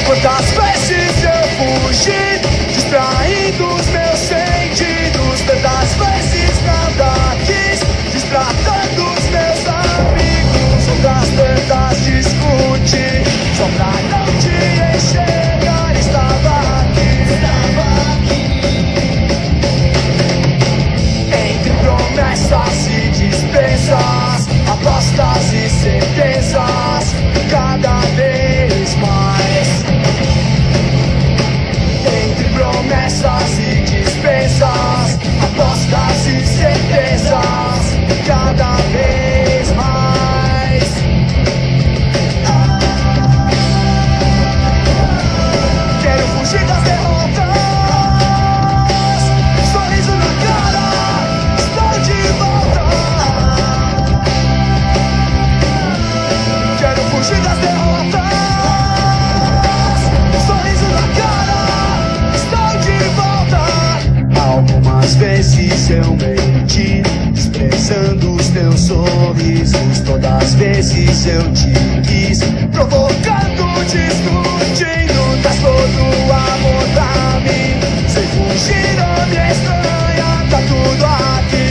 Quantas vezes eu fugi, distraindo os meus sentidos. Tantas vezes nada quis, destratando os meus amigos. Outras tantas discuti, só pra não te enxergar. Estava aqui, entre promessas e dispensas, apostas e certezas, cada vez mais. Entre promessas e dispensas, apostas e certezas, cada vez mais. Quero fugir das derrotas, sorriso na cara, estou de volta. Quero fugir das derrotas, sorriso na cara, estou de volta. Algumas vezes eu menti, desprezando os teus sorrisos. Todas as vezes eu te quis, provocando, discutindo. Traz todo o amor pra mim, sem fugir ou me estranha. Tá tudo aqui,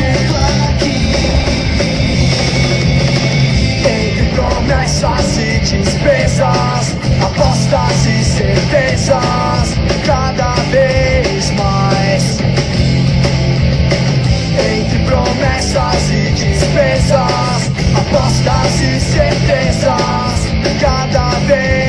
entre promessas e dispensas, apostas e certezas, cada vez mais. Entre promessas e dispensas, apostas e certezas, cada vez